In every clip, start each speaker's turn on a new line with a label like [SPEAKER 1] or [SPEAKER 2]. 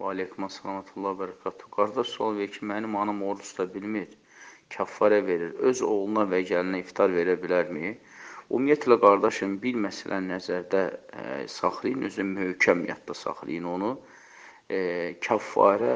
[SPEAKER 1] Və aleykum əssalamətullah və bərəkatuhu. Qardaş sual verir ki, mənim anam oruç tuta bilmir, kəffarə verir. Öz oğluna və gəlinə iftar verə bilərmi? Ümumiyyətlə, qardaşım, bir məsələni nəzərdə saxlayın, özü möhkəm yadda saxlayın onu. Kəffarə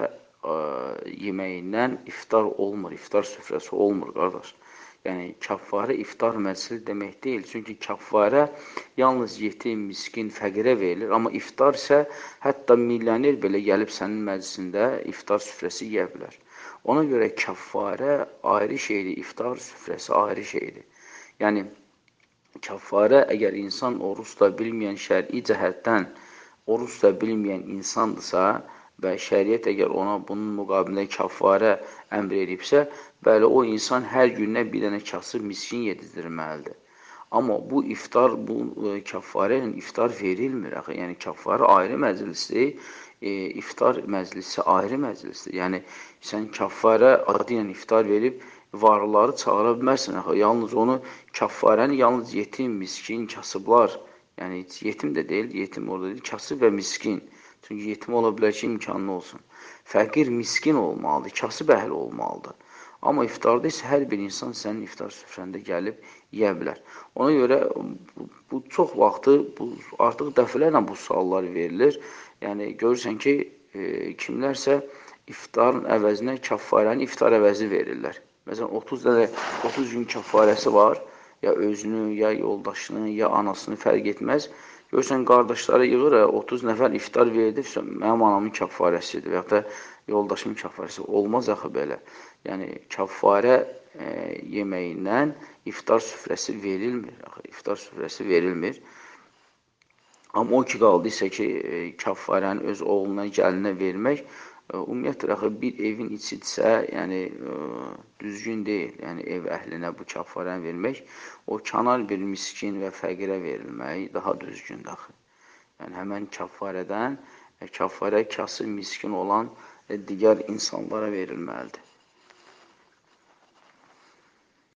[SPEAKER 1] yeməyindən iftar olmur, iftar süfrəsi olmur, qardaş. Yəni, kəffarə iftar məclisi demək deyil. Çünki kəffarə yalnız yetim, miskin, fəqirə verilir. Amma iftar isə hətta milyoner belə gəlib sənin məclisində iftar süfrəsi yeyə bilər. Ona görə kəffarə ayrı şeydir, iftar süfrəsi ayrı şeydir. Yəni, kəffarə əgər insan oruç tuta bilməyən, şər'i cəhətdən oruç tuta bilməyən insandırsa və şəriət əgər ona bunun müqabilində kəffarə əmr edibsə, bəli, o insan hər gündən bir dənə kasıb miskin yedizdirməlidir. Amma bu iftar, bu kəffarə ilə iftar verilmir. Yəni, kəffarə ayrı məclisdir, iftar məclisi ayrı məclisdir. Yəni, sən kəffarə adı ilə iftar verib, varlıları çağıra bilmərsən. Yalnız onu, kəffarəni yalnız yetim, miskin, kasıblar, yəni yetim də deyil, yetim orada deyil, kasıb və miskin. Çünki yetim ola bilər ki, imkanlı olsun. Fəqir, miskin olmalıdır, kasıb əhli olmalıdır. Amma iftarda isə hər bir insan sənin iftar süfrəndə gəlib yeyə bilər. Ona görə bu çox vaxtı, artıq dəfələrlə bu suallar verilir. Yəni, görürsən ki, kimlərsə iftarın əvəzinə kəffarəni iftar əvəzi verirlər. Məsələn, 30 gün kəffarəsi var, ya özünü, ya yoldaşını, ya anasını fərq etməz. Görürsən, qardaşları yığır, 30 nəfər iftar verdi, mənim anamın kəffarəsidir və ya da yoldaşımın kəffarəsi. Olmaz axı belə. Yəni, kəffarə yeməyindən iftar süfrəsi verilmir. İftar süfrəsi verilmir. Amma o ki, qaldıysa ki, kəffarəni öz oğluna, gəlinə vermək, ümumiyyətlə, bir evin içidirsə, yəni, düzgün deyil. Yəni, ev əhlinə bu kəffarəni vermək, o kənar bir miskin və fəqirə verilmək daha düzgündür. Yəni, həmən kəffarədən, kəffarə kasıb miskin olan digər insanlara verilməlidir.